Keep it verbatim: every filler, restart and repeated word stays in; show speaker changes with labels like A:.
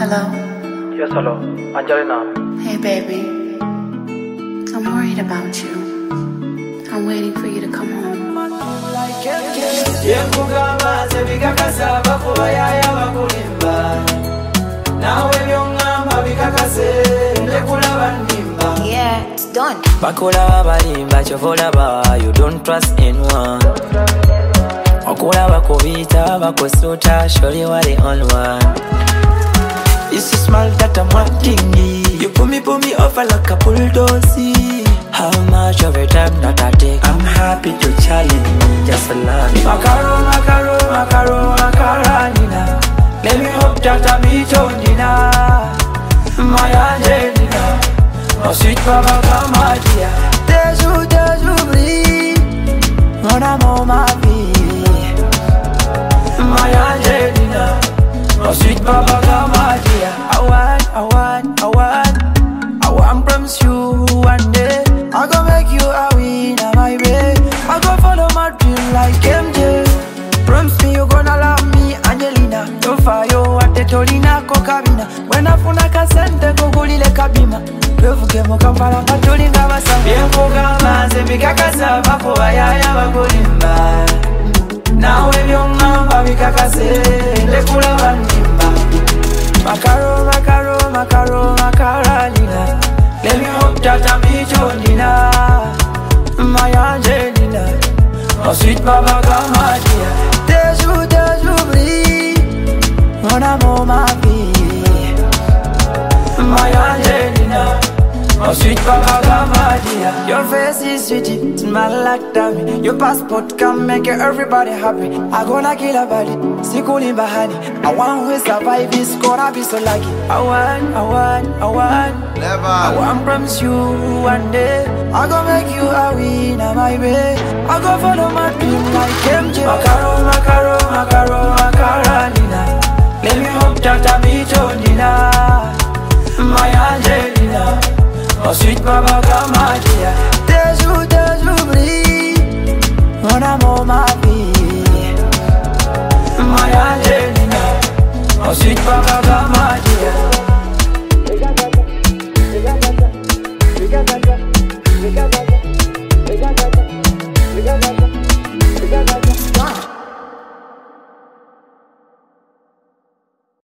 A: Hello?
B: Yes, hello. Angelina.
A: Hey, baby. I'm worried about you. I'm waiting for you to come home.
C: Yeah, it's done.
D: Bakula balimba chovola ba, you don't trust anyone. Okula bakubita bakosuta, surely you are the only one. It's so small that I'm wanting it. You pull me, pull me over like a bulldozer. How much of your time that I take? I'm happy to challenge me, just for love. Macaro, macaro, macaro, macaronina. Let me hope that I meet you, Nina. My Angelina, oh sweet Baba, come on, dear. Deju, deju, breathe. Mon amour, ma vie. My Angelina, oh sweet Baba, come on, dear. I want, I want, I want, I want promise you one day I go make you a winner, my babe. I go follow my dream like M J. Promise me you gonna love me, Angelina. Don't fire at the Torina Kokabina. When I phone a kasente kugulile kabima. Bevuke mukambala patulinga basa. Bienfuga maze bikakasa bako bayaya bakulimba. Nawe byongamba bikakase lekula bandimba. Macaro, macaro, macaro, macaralina. Let me hope that I meet you, Nina. My Angelina, oh sweet Baba, come on, dear. Deju, deju, breathe. Mon amour, ma vie. My Angelina, oh sweet Baba, come on, dear. Your face is sweet, smell like dummy. Your passport can make everybody happy. I gonna kill a body, sikuli bahani. I want to survive this, gonna be so lucky. I want, I want, I want.
E: Never.
D: I want promise you one day I go make you a winner, my babe. I go follow my dream like M J. Macaro, macaro, macaro, macaralina. Let me hope that I meet you, Nina. My Angelina, oh sweet Baba, come on, dear. Deju, deju, breathe. Mon amour.